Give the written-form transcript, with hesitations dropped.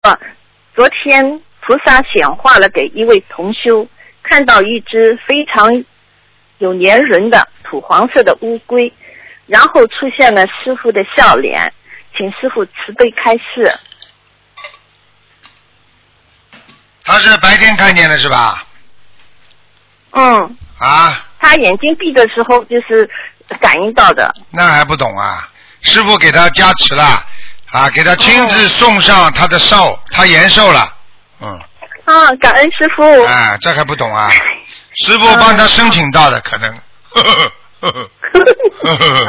昨天菩萨显化了给一位同修，看到一只非常有粘人的土黄色的乌龟，然后出现了师父的笑脸，请师父慈悲开示。 他是白天看见的是吧？ 嗯。 啊。 他眼睛闭的时候就是感应到的。 那还不懂啊？师父给他加持了啊，给他亲自送上他的寿，他延寿了。 啊，感恩师父。 啊，这还不懂啊？师父帮他申请到的，可能。